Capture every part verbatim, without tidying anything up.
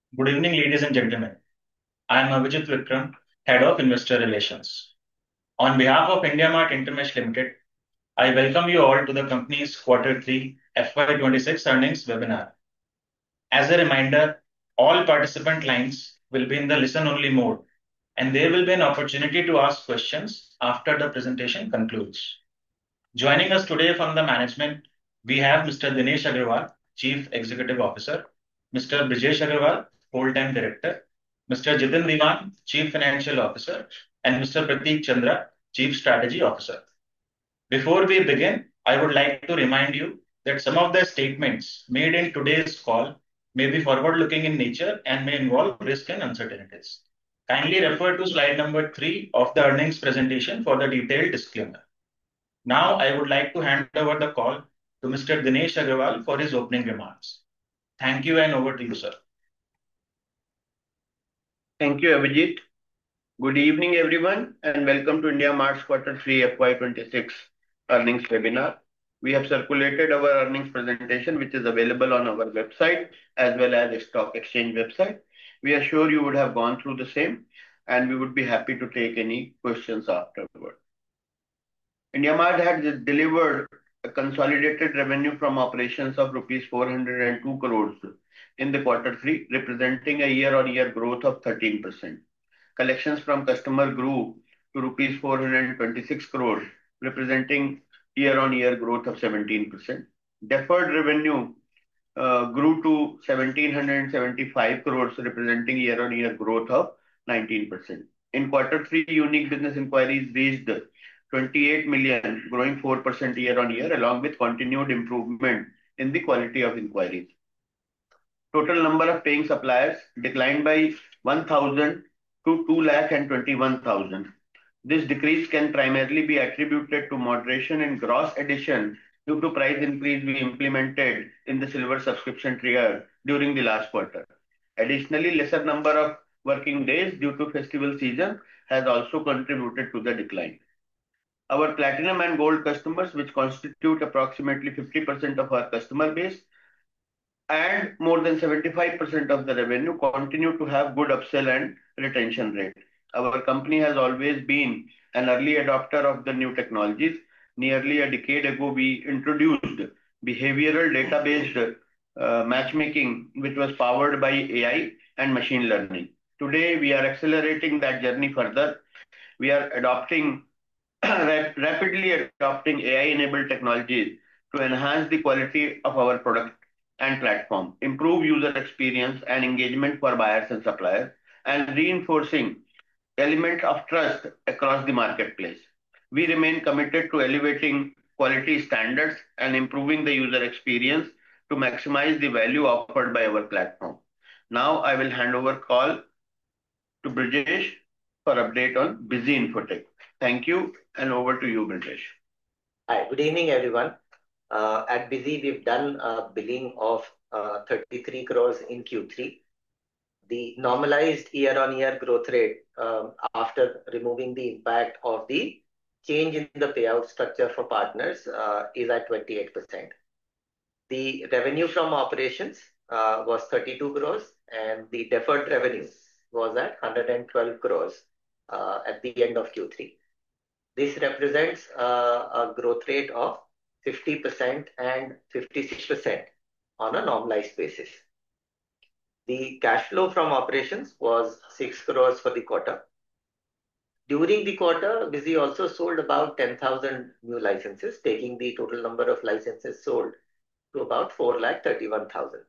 Good evening, ladies and gentlemen. I am Avijit Vikram, Head of Investor Relations. On behalf of IndiaMart Intermesh Limited, I welcome you all to the company's Quarter three F Y twenty-six earnings webinar. As a reminder, all participant lines will be in the listen-only mode, and there will be an opportunity to ask questions after the presentation concludes. Joining us today from the management, we have Mister Dinesh Agarwal, Chief Executive Officer, Mister Brijesh Agarwal, Whole-time Director, Mister Jitin Diwan, Chief Financial Officer, and Mister Prateek Chandra, Chief Strategy Officer. Before we begin, I would like to remind you that some of the statements made in today's call may be forward-looking in nature and may involve risk and uncertainties. Kindly refer to slide number three of the earnings presentation for the detailed disclaimer. Now, I would like to hand over the call to Mister Dinesh Agarwal for his opening remarks. Thank you, and over to you, sir. Thank you, Abhijit. Good evening, everyone, and welcome to IndiaMart's Quarter three F Y twenty-six earnings webinar. We have circulated our earnings presentation, which is available on our website as well as the stock exchange website. We are sure you would have gone through the same, and we would be happy to take any questions afterward. IndiaMart had delivered a consolidated revenue from operations of rupees four hundred two crores in the quarter three, representing a year-on-year growth of thirteen percent. Collections from customer grew to rupees four hundred twenty-six crores, representing year-on-year growth of seventeen percent. Deferred revenue uh, grew to one thousand seven hundred seventy-five crores, representing year-on-year growth of nineteen percent. In quarter three, unique business inquiries reached twenty-eight million, growing four percent year-on-year, along with continued improvement in the quality of inquiries. Total number of paying suppliers declined by one thousand to two lakh and twenty-one thousand. This decrease can primarily be attributed to moderation in gross addition due to price increase we implemented in the silver subscription tier during the last quarter. Additionally, lesser number of working days due to festival season has also contributed to the decline. Our platinum and gold customers, which constitute approximately fifty percent of our customer base and more than seventy-five percent of the revenue, continue to have good upsell and retention rate. Our company has always been an early adopter of the new technologies. Nearly a decade ago, we introduced behavioral data-based uh, matchmaking, which was powered by A I and machine learning. Today, we are accelerating that journey further. We are adopting rapidly adopting A I-enabled technologies to enhance the quality of our product and platform, improve user experience and engagement for buyers and suppliers, and reinforcing element of trust across the marketplace. We remain committed to elevating quality standards and improving the user experience to maximize the value offered by our platform. Now I will hand over call to Brijesh for update on Busy Infotech. Thank you, and over to you, Brijesh. Hi, good evening, everyone. Uh, at Busy, we've done a billing of uh, thirty-three crores in Q three. The normalized year-on-year growth rate um, after removing the impact of the change in the payout structure for partners uh, is at twenty-eight percent. The revenue from operations uh, was thirty-two crores, and the deferred revenue was at one hundred twelve crores uh, at the end of Q three. This represents uh, a growth rate of fifty percent and fifty-six percent on a normalized basis. The cash flow from operations was six crores for the quarter. During the quarter, Busy also sold about ten thousand new licenses, taking the total number of licenses sold to about four lakh thirty-one thousand.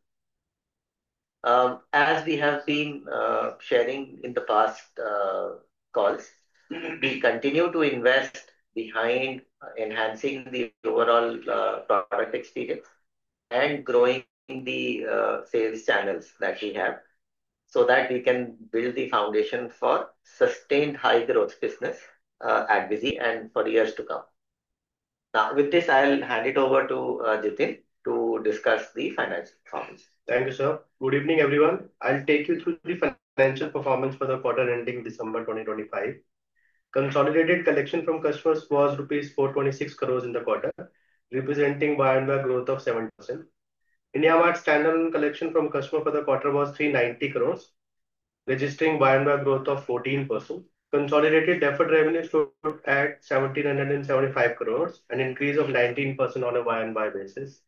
Um, as we have been uh, sharing in the past uh, calls, we continue to invest behind enhancing the overall uh, product experience and growing the uh, sales channels that we have so that we can build the foundation for sustained high growth business uh, at Busy and for years to come. Now, with this, I'll hand it over to uh, Jitin to discuss the financial performance. Thank you, sir. Good evening, everyone. I'll take you through the financial performance for the quarter ending December twenty twenty-five. Consolidated collection from customers was rupees four hundred twenty-six crores in the quarter, representing Y-on-Y growth of seven percent. IndiaMart standalone collection from customer for the quarter was three hundred ninety crores, registering Y-on-Y growth of fourteen percent. Consolidated deferred revenue stood at one thousand seven hundred seventy-five crores, an increase of nineteen percent on a Y-on-Y basis.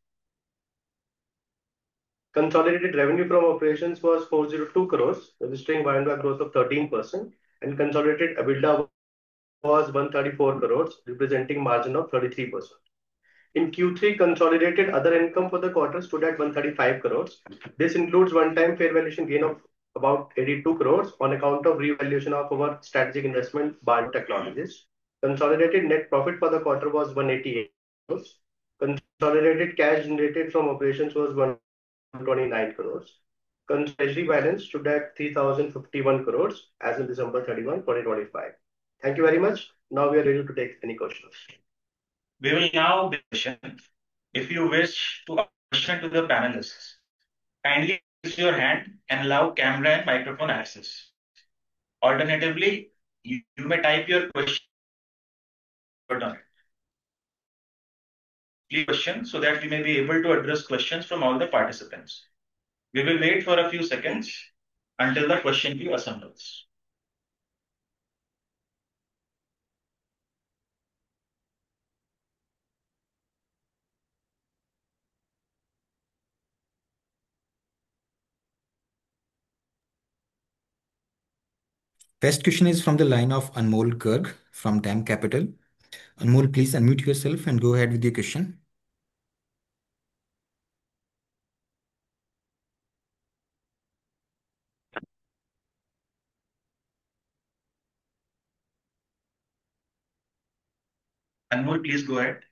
Consolidated revenue from operations was four hundred two crores, registering Y-on-Y growth of thirteen percent, and consolidated EBITDA was one hundred thirty-four crores, representing margin of thirty-three percent. In Q three, consolidated other income for the quarter stood at one hundred thirty-five crores. This includes one-time fair valuation gain of about eighty-two crores on account of revaluation of our strategic investment, Bard Technologies. Consolidated net profit for the quarter was one hundred eighty-eight crores. Consolidated cash generated from operations was one hundred twenty-nine crores. Treasury balance stood at three thousand fifty-one crores as of December thirty-first, twenty twenty-five. Thank you very much. Now we are ready to take any questions. We will now begin. If you wish to ask a question to the panelists, kindly raise your hand and allow camera and microphone access. Alternatively, you, you may type your question on it. Please question so that we may be able to address questions from all the participants. We will wait for a few seconds until the question queue assembles. First question is from the line of Anmol Garg from DAM Capital. Anmol, please unmute yourself and go ahead with your question. Anmol, please go ahead.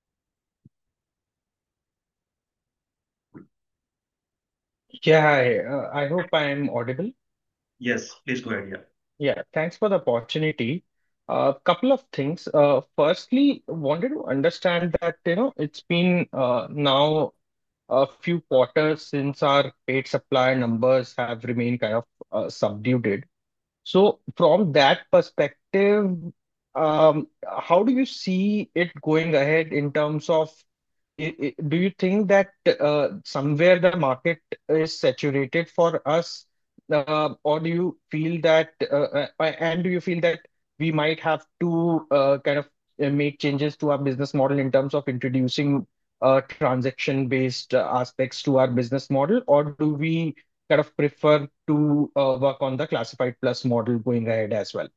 Yeah, hi. Uh, I hope I'm audible. Yes, please go ahead. Yeah. Yeah, thanks for the opportunity. A couple of things. Uh, firstly, wanted to understand that, you know, it's been uh, now a few quarters since our paid supplier numbers have remained kind of uh, subdued. So from that perspective, um, how do you see it going ahead in terms of I- I- do you think that uh, somewhere the market is saturated for us, uh, or do you feel that, uh, uh, and do you feel that we might have to uh, kind of uh, make changes to our business model in terms of introducing uh, transaction-based uh, aspects to our business model, or do we kind of prefer to uh, work on the classified plus model going ahead as well?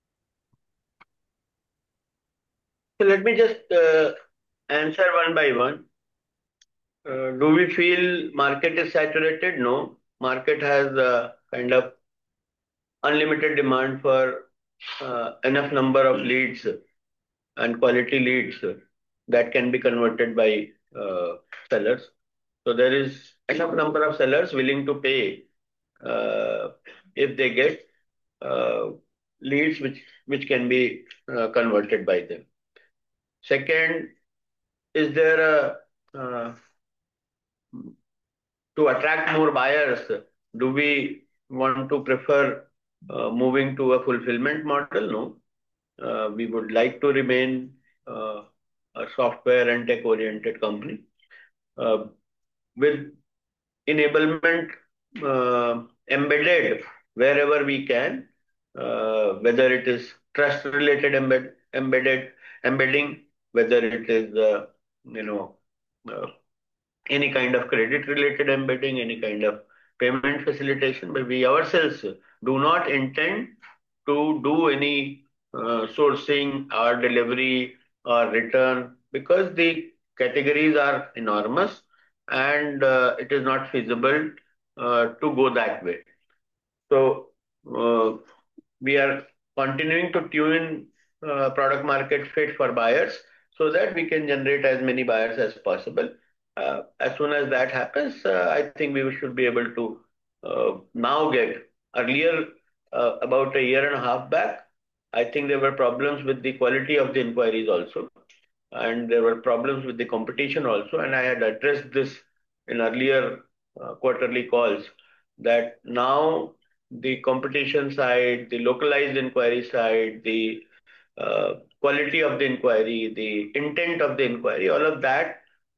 So let me just uh, answer one by one. Uh, do we feel market is saturated? No. Market has uh, kind of unlimited demand for uh, enough number of leads and quality leads that can be converted by uh, sellers. So there is enough number of sellers willing to pay uh, if they get uh, leads which which can be uh, converted by them. Second, is there a uh, to attract more buyers? Do we want to prefer uh, moving to a fulfillment model? No. Uh, we would like to remain uh, a software and tech-oriented company uh, with enablement uh, embedded wherever we can, uh, whether it is trust-related embed, embedded embedding, whether it is uh, you know uh, any kind of credit-related embedding, any kind of payment facilitation. But we ourselves do not intend to do any uh, sourcing or delivery or return because the categories are enormous and uh, it is not feasible uh, to go that way. So uh, we are continuing to tune uh, product market fit for buyers so that we can generate as many buyers as possible. Uh, as soon as that happens, uh, I think we should be able to uh, now get earlier, uh, about a year and a half back, I think there were problems with the quality of the inquiries also, and there were problems with the competition also. And I had addressed this in earlier uh, quarterly calls that now the competition side, the localized inquiry side, the uh, quality of the inquiry, the intent of the inquiry, all of that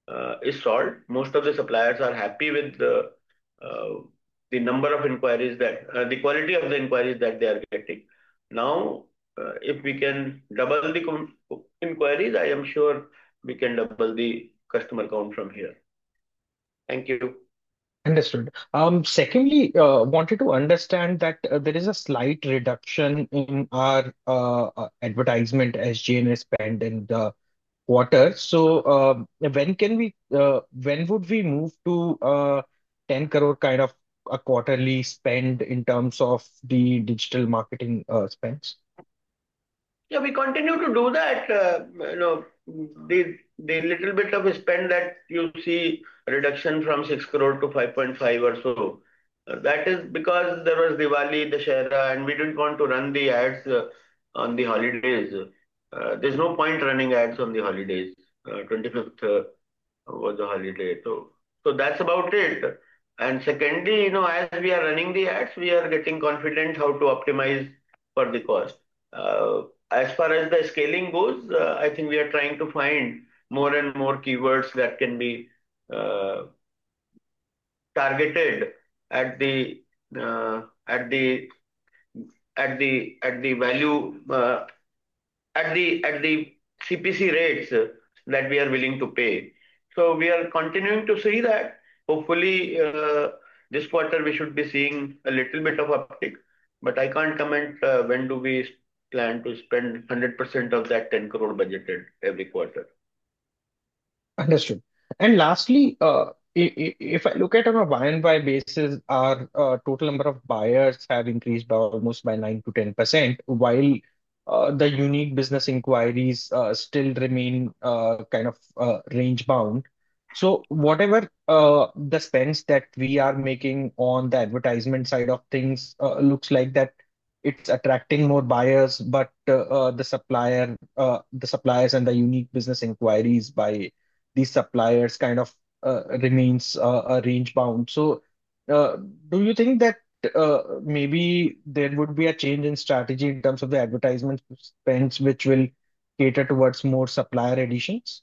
uh, is solved. Most of the suppliers are happy with the uh, the number of inquiries that uh, the quality of the inquiries that they are getting. Now, uh, if we can double the com- inquiries, I am sure we can double the customer count from here. Thank you. Understood. Um, secondly, uh, wanted to understand that uh, there is a slight reduction in our uh, uh, advertisement S G and A spend in the quarter. So, um, when can we, uh, when would we move to uh, ten crore kind of a quarterly spend in terms of the digital marketing uh, spends? Yeah, we continue to do that. Uh, you know, the the little bit of spend that you see reduction from six crore to five point five or so. Uh, that is because there was Diwali, Dussehra, and we didn't want to run the ads uh, on the holidays. Uh, there's no point running ads on the holidays. Uh, twenty-fifth uh, was a holiday. So, so that's about it. And secondly, you know, as we are running the ads, we are getting confident how to optimize for the cost. Uh, as far as the scaling goes, uh, I think we are trying to find more and more keywords that can be uh, targeted at the uh, at the at the at the value uh, at the at the C P C rates uh, that we are willing to pay. So we are continuing to see that. Hopefully, uh, this quarter we should be seeing a little bit of uptick, but I can't comment uh, when do we plan to spend one hundred percent of that ten crore budgeted every quarter. Understood. And lastly, uh, i- i- if I look at on a Y and Y basis, our uh, total number of buyers have increased by almost by nine to ten percent, while uh, the unique business inquiries uh, still remain uh, kind of uh, range bound. So whatever uh, the spends that we are making on the advertisement side of things uh, looks like that it's attracting more buyers, but uh, uh, the supplier, uh, the suppliers and the unique business inquiries by these suppliers kind of uh, remains uh, uh, range bound. So, uh, do you think that uh, maybe there would be a change in strategy in terms of the advertisement spends, which will cater towards more supplier additions?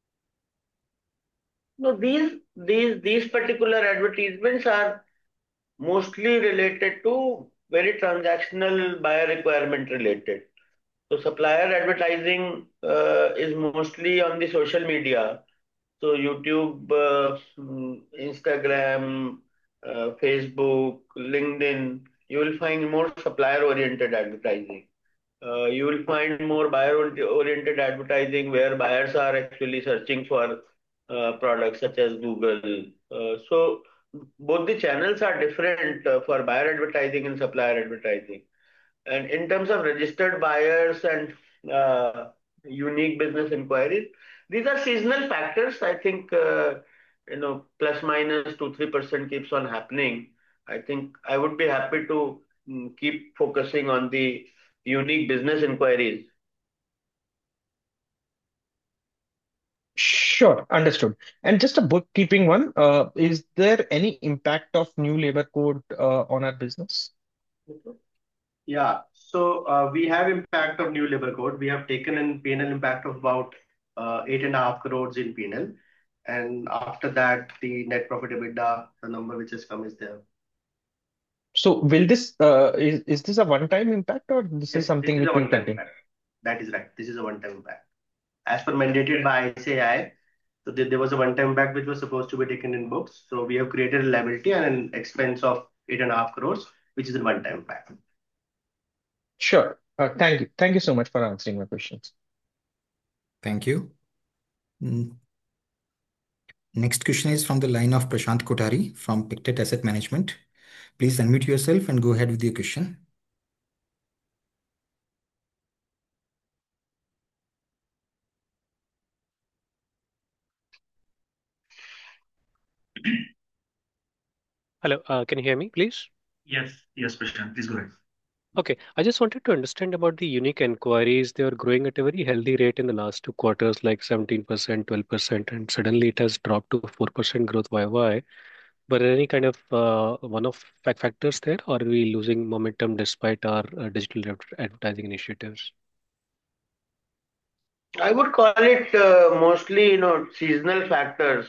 No, these these these particular advertisements are mostly related to very transactional buyer requirement related. So supplier advertising uh, is mostly on the social media. So YouTube, uh, mm, Instagram, uh, Facebook, LinkedIn, you will find more supplier-oriented advertising. Uh, you will find more buyer-oriented advertising where buyers are actually searching for uh, products such as Google. Uh, so both the channels are different uh, for buyer advertising and supplier advertising. And in terms of registered buyers and uh, unique business inquiries, these are seasonal factors. I think, uh, you know, plus minus two, three percent keeps on happening. I think I would be happy to mm, keep focusing on the unique business inquiries. Sure, understood. And just a bookkeeping one, uh, is there any impact of new labor code uh, on our business? Yeah. So uh, we have impact of new labor code. We have taken an P and L impact of about uh, eight and a half crores in P and L. And after that, the net profit EBITDA, the number which has come is there. So will this uh, is is this a one-time impact or this is Yes, this something is which a will one-time continue? impact. That is right. This is a one-time impact. As per mandated by I C A I, so there, there was a one-time impact which was supposed to be taken in books. So we have created a liability and an expense of eight and a half crores, which is a one-time impact. Sure. Uh, thank you. Thank you so much for answering my questions. Thank you. Mm, Next question is from the line of Prashant Kothari from Pictet Asset Management. Please unmute yourself and go ahead with your question. Hello, uh, can you hear me, please? Yes, yes, Prashant, please go ahead. Okay, I just wanted to understand about the unique inquiries. They were growing at a very healthy rate in the last two quarters, like seventeen percent, twelve percent, and suddenly it has dropped to four percent growth Y Y. Were there any kind of uh, one-off fac- factors there, or are we losing momentum despite our uh, digital adver- advertising initiatives? I would call it uh, mostly, you know, seasonal factors.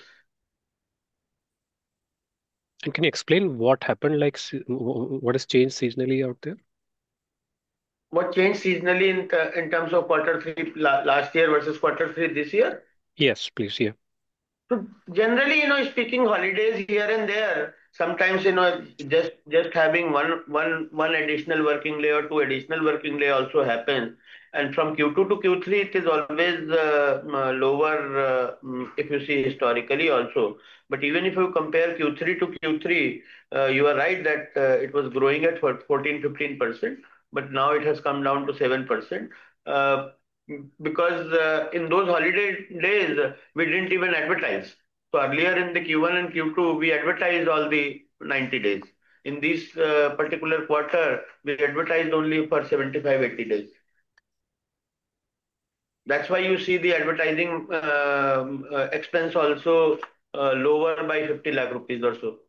And can you explain what happened, like se- wh- wh- what has changed seasonally out there? What changed seasonally in, t- in terms of quarter three la- last year versus quarter three this year? Yes, please. Yeah. So generally, you know, speaking holidays here and there, sometimes, you know, just just having one one one additional working day or two additional working day also happens. And from Q two to Q three, it is always uh, m- uh, lower uh, mm, if you see historically also. But even if you compare Q three to Q three, uh, you are right that uh, it was growing at fourteen fifteen percent, but now it has come down to seven percent. Uh, because uh, in those holiday days, uh, we didn't even advertise. So earlier in the Q one and Q two, we advertised all the ninety days. In this uh, particular quarter, we advertised only for seventy-five, eighty days. That's why you see the advertising um, uh, expense also uh, lower by fifty lakh rupees or so.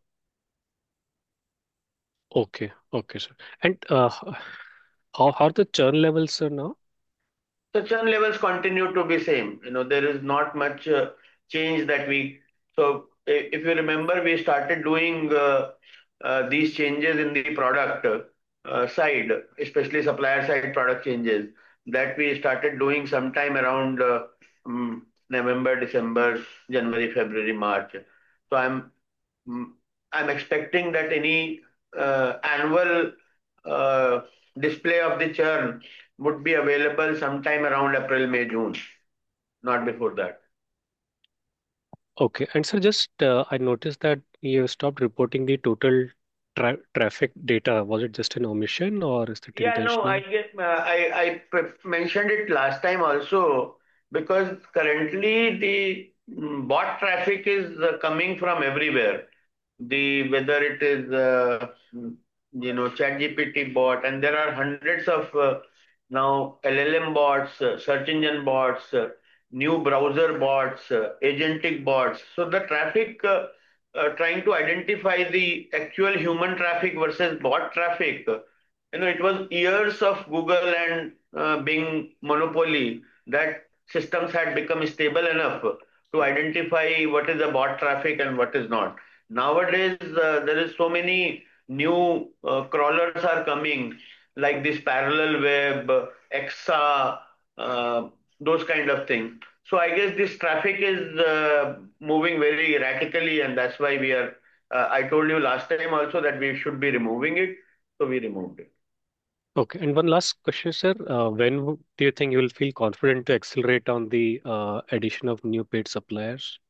Okay. Okay, sir. And uh, h- how how are the churn levels, sir, now? The churn levels continue to be same. You know, there is not much uh, change that we. So i- if you remember, we started doing uh, uh, these changes in the product uh, side, especially supplier side product changes that we started doing sometime around uh, um, November, December, January, February, March. So I'm mm, I'm expecting that any uh, annual uh, display of the churn would be available sometime around April, May, June, not before that. Okay. And sir, just uh, I noticed that you stopped reporting the total tra traffic data. Was it just an omission or is it Yeah, no, I intentional? get, uh, I, I p- mentioned it last time also because currently the mm, bot traffic is uh, coming from everywhere. The whether it is uh, you know ChatGPT bot, and there are hundreds of uh, now L L M bots, uh, search engine bots, uh, new browser bots, uh, agentic bots. So the traffic uh, uh, trying to identify the actual human traffic versus bot traffic. uh, You know, it was years of Google and uh, Bing monopoly that systems had become stable enough to identify what is the bot traffic and what is not. Nowadays, uh, there is so many new uh, crawlers are coming, like this parallel web, Exa, uh, those kind of things. So I guess this traffic is uh, moving very erratically, and that's why we are. Uh, I told you last time also that we should be removing it, so we removed it. Okay. And one last question, sir. Uh, when w- do you think you will feel confident to accelerate on the uh, addition of new paid suppliers?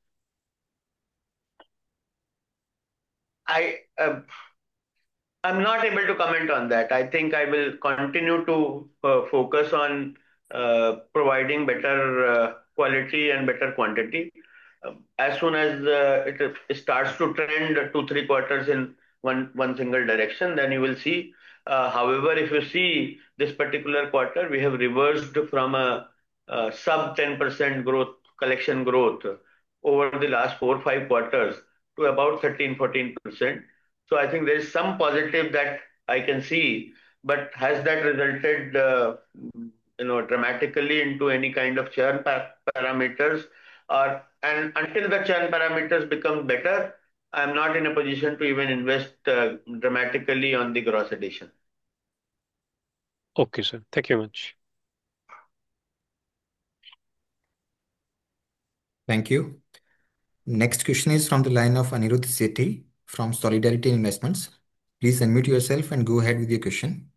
I uh, I'm not able to comment on that. I think I will continue to uh, focus on uh, providing better uh, quality and better quantity. Um, As soon as uh, it, it starts to trend two, three quarters in one, one single direction, then you will see. Uh, however, if you see this particular quarter, we have reversed from a, a sub ten percent growth, collection growth over the last four, five quarters to about thirteen, fourteen percent. So I think there is some positive that I can see, but has that resulted, uh, you know, dramatically into any kind of churn pa- parameters? Or and until the churn parameters become better, I'm not in a position to even invest uh, dramatically on the gross addition. Okay, sir. Thank you very much. Thank you. Next question is from the line of Anirudh Sethi from Solidarity Investments. Please unmute yourself and go ahead with your question.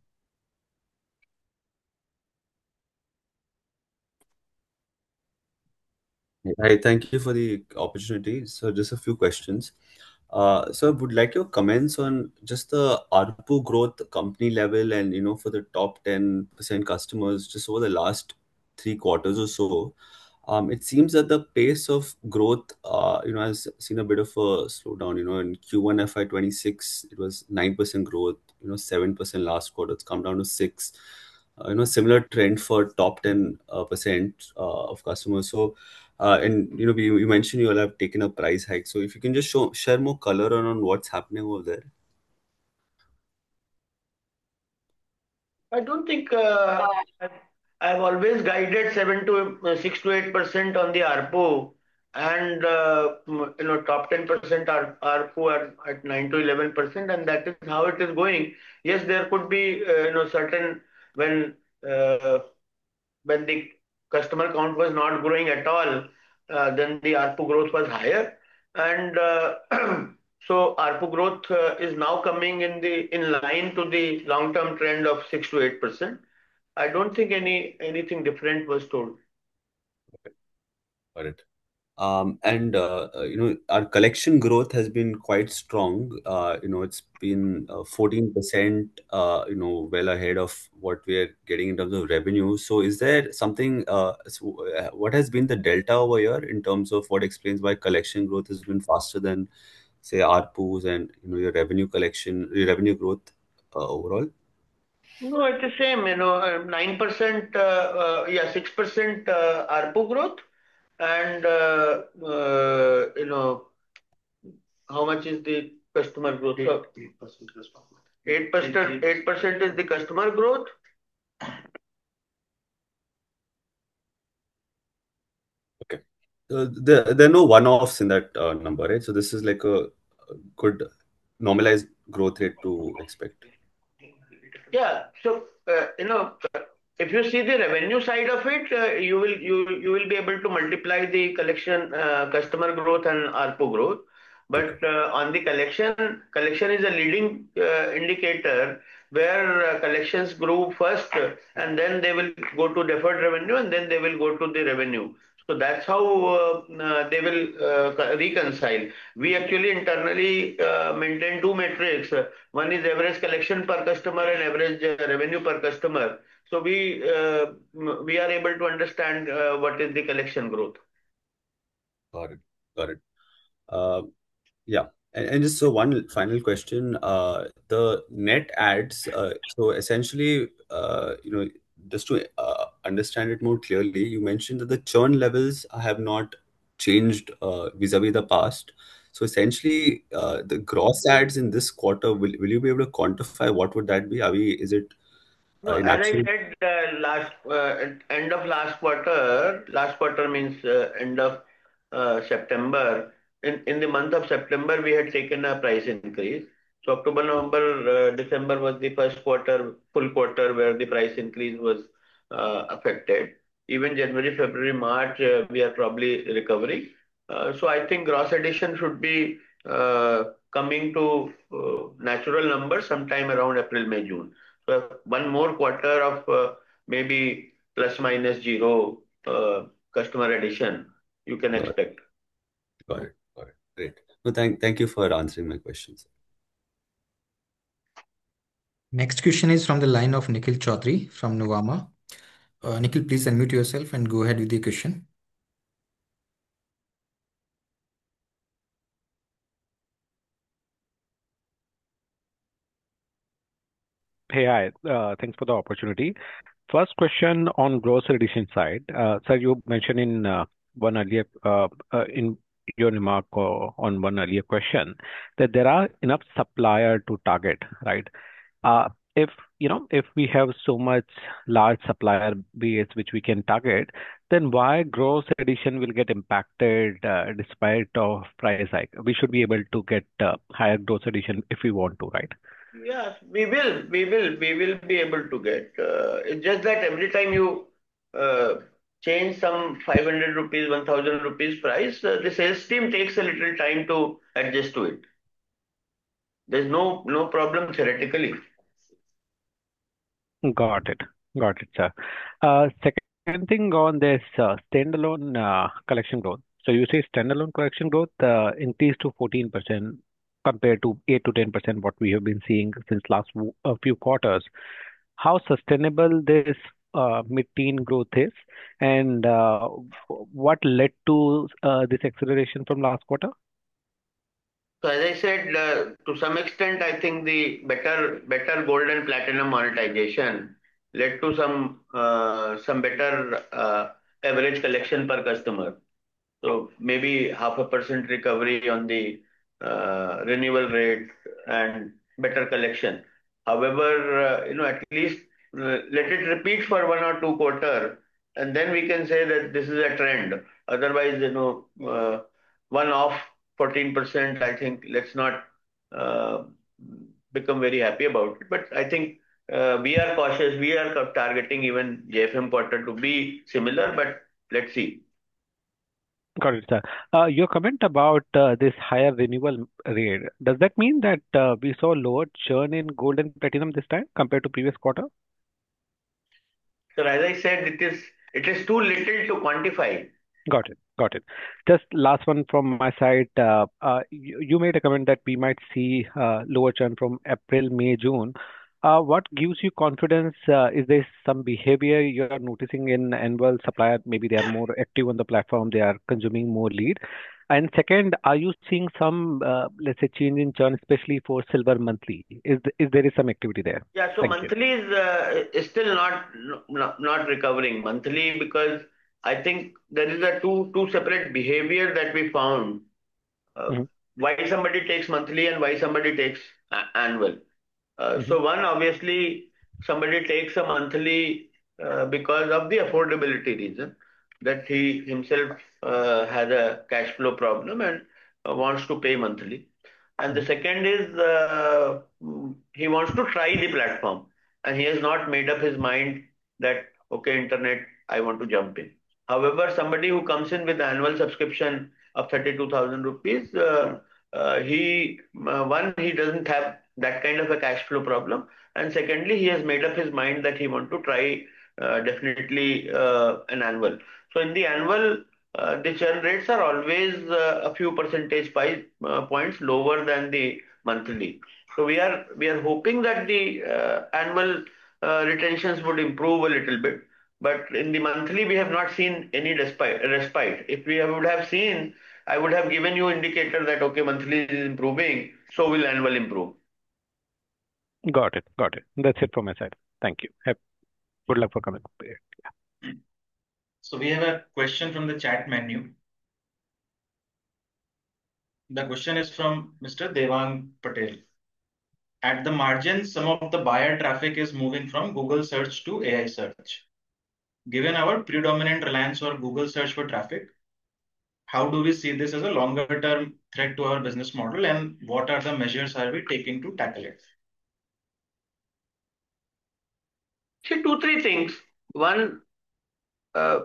Hi, thank you for the opportunity. So just a few questions. Uh, so I would like your comments on just the ARPU growth company level and, you know, for the top ten percent customers just over the last three quarters or so. Um, it seems that the pace of growth, uh, you know, has seen a bit of a slowdown. You know, in Q one F Y twenty-six, it was nine percent growth, you know, seven percent last quarter. It's come down to six. Uh, you know, similar trend for top ten uh, percent uh, of customers. So, uh, and you know, you, you mentioned you all have taken a price hike. So, if you can just show share more color on, on what's happening over there. I don't think uh, I've always guided seven to uh, six to eight percent on the A R P U, and uh, mm, you know top ten percent are A R P U are at nine to eleven percent, and that is how it is going. Yes, there could be uh, you know certain when uh, when the customer count was not growing at all, uh, then the A R P U growth was higher, and uh, so A R P U growth uh, is now coming in the in line to the long-term trend of six to eight percent. I don't think any anything different was told. Got it. Um, and uh, uh, you know, our collection growth has been quite strong. Uh, you know, it's been uh, fourteen percent, uh, you know, well ahead of what we are getting in terms of revenue. So is there something, uh, so, uh, what has been the delta over here in terms of what explains why collection growth has been faster than, say, A R P Us and, you know, your revenue collection, your revenue growth uh, overall? No, it's the same, you know, uh, nine percent, uh, uh, yeah, six percent uh, A R P U growth, and uh, uh, you know, how much is the customer growth? So eight percent customer. eight percent, eight percent is the customer growth. Okay. Uh, there, there are no one-offs in that uh, number, right? So this is like a, a good normalized growth rate to expect. Yeah. So, uh, you know, uh, if you see the revenue side of it, uh, you will you you will be able to multiply the collection uh, customer growth and A R P U growth. Okay. But uh, on the collection, collection is a leading uh, indicator where uh, collections grew first, uh, and then they will go to deferred revenue, and then they will go to the revenue. So that's how uh, uh, they will uh, reconcile. We actually internally uh, maintain two metrics. One is average collection per customer and average uh, revenue per customer. So we uh, m- we are able to understand uh, what is the collection growth. Got it. Got it. Uh, yeah. And, and just so one final question, uh, the net ads, uh, so essentially, uh, you know, just to uh, understand it more clearly, you mentioned that the churn levels have not changed uh, vis-a-vis the past. So essentially, uh, the gross ads in this quarter, will, will you be able to quantify what would that be? Are we, is it uh, No, in as I absolute? said, uh, last uh, at end of last quarter, last quarter means uh, end of uh, September. In in the month of September, we had taken a price increase. So October, November, uh, December was the first quarter, full quarter where the price increase was uh, affected. Even January, February, March, uh, we are probably recovering. Uh, so I think gross addition should be uh, coming to uh, natural numbers sometime around April, May, June. So one more quarter of uh, maybe plus minus zero uh, customer addition you can Got it. expect. Got it. Got it. Great. No, thank, thank you for answering my questions. Next question is from the line of Nikhil Chaudhary from Nuvama. Uh, Nikhil, please unmute yourself and go ahead with the question. Hey, hi. Uh, Thanks for the opportunity. First question on gross addition side. Uh, Sir, you mentioned in uh, one earlier uh, uh, in your remark uh, on one earlier question that there are enough supplier to target, right? Uh, If you know, if we have so much large supplier base which we can target, then why gross addition will get impacted uh, despite of price hike? We should be able to get uh, higher gross addition if we want to, right? Yes, we will, we will, we will be able to get. Uh, it's just that every time you uh, change some five hundred rupees, one thousand rupees price, uh, the sales team takes a little time to adjust to it. There's no no problem theoretically. Got it. Got it, sir. Uh, Second thing on this uh, standalone uh, collection growth. So you say standalone collection growth uh, increased to fourteen percent compared to eight to ten percent what we have been seeing since last w- a few quarters. How sustainable this uh, mid-teen growth is, and uh, what led to uh, this acceleration from last quarter? So as I said, uh, to some extent, I think the better better gold and platinum monetization led to some uh, some better uh, average collection per customer. So maybe half a percent recovery on the uh, renewal rate and better collection. However, uh, you know, at least uh, let it repeat for one or two quarter, and then we can say that this is a trend. Otherwise, you know, uh, one off fourteen percent, I think let's not uh, become very happy about it. But I think uh, we are cautious. We are targeting even J F M quarter to be similar, but let's see. Got it, sir. Uh, your comment about uh, this higher renewal rate, does that mean that uh, we saw lower churn in gold and platinum this time compared to previous quarter? So as I said, it is it is too little to quantify. Got it. Got it. Just last one from my side. Uh, uh, you, you made a comment that we might see uh, lower churn from April, May, June. Uh, what gives you confidence? Uh, is there some behavior you are noticing in annual supplier? Maybe they are more active on the platform, they are consuming more lead. And second, are you seeing some, uh, let's say, change in churn, especially for silver monthly? Is is there is some activity there? Yeah, so Thank you. monthly is, uh, is still not, not not recovering monthly because I think there is a two two separate behavior that we found. Uh, Mhm. why somebody takes monthly and why somebody takes a- annual. Uh, Mhm. so one, obviously, somebody takes a monthly uh, because of the affordability reason that he himself uh, has a cash flow problem and uh, wants to pay monthly. And the Mhm. second is uh, mm, he wants to try the platform and he has not made up his mind that, okay, internet, I want to jump in. However, somebody who comes in with annual subscription of thirty-two thousand rupees, uh, uh, he, uh, one, he doesn't have that kind of a cash flow problem. And secondly, he has made up his mind that he want to try uh, definitely uh, an annual. So in the annual, uh, the churn rates are always uh, a few percentage pi- uh, points lower than the monthly. So we are we are hoping that the uh, annual uh, retentions would improve a little bit. But in the monthly, we have not seen any respite. respite. If we would have seen, I would have given you indicator that, okay, monthly is improving, so will annual improve. Got it. Got it. That's it from my side. Thank you. Have, good luck for coming. Yeah. So we have a question from the chat menu. The question is from Mister Devang Patel. At the margin, some of the buyer traffic is moving from Google search to A I search. Given our predominant reliance on Google search for traffic, how do we see this as a longer term threat to our business model and what are the measures are we taking to tackle it? See, two, three things. One, uh,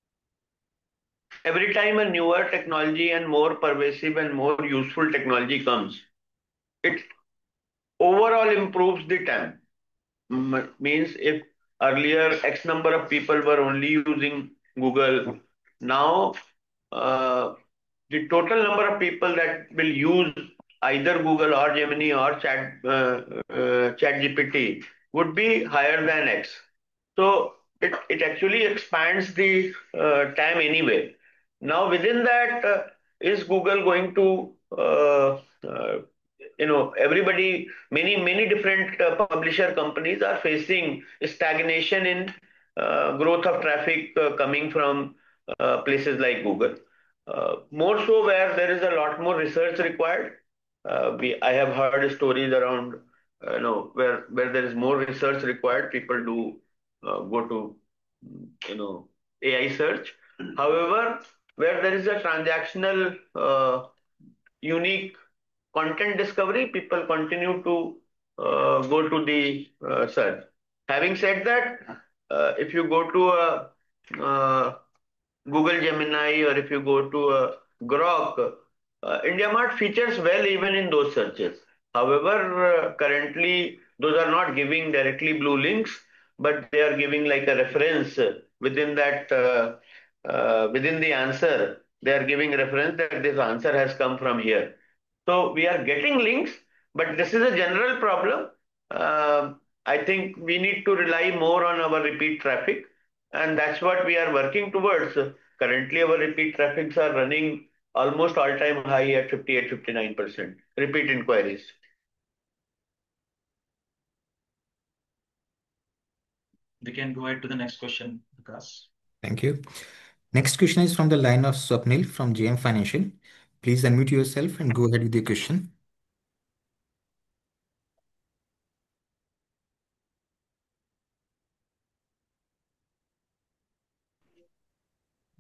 every time a newer technology and more pervasive and more useful technology comes, it overall improves the time. M- means if earlier X number of people were only using Google, now uh, the total number of people that will use either Google or Gemini or Chat uh, uh, ChatGPT would be higher than X. So it, it actually expands the uh, time anyway. Now within that, uh, is Google going to uh, uh, you know everybody many many different uh, publisher companies are facing stagnation in uh, growth of traffic uh, coming from uh, places like Google. Uh, more so where there is a lot more research required. Uh, we, I have heard stories around, uh, you know, where where there is more research required. People do uh, go to, you know, A I search. However, where there is a transactional, uh, unique content discovery, people continue to uh, go to the uh, search. Having said that, uh, if you go to a uh, Google Gemini or if you go to a Grok, uh, IndiaMart features well even in those searches. However, uh, currently those are not giving directly blue links, but they are giving like a reference within that uh, uh, within the answer. They are giving reference that this answer has come from here. So we are getting links, but this is a general problem. Uh, I think we need to rely more on our repeat traffic, and that's what we are working towards. Currently, our repeat traffics are running almost all-time high at fifty-eight, fifty-nine percent repeat inquiries. We can go ahead to the next question, Vikas. Thank you. Next question is from the line of Swapnil from J M Financial. Please unmute yourself and go ahead with your question.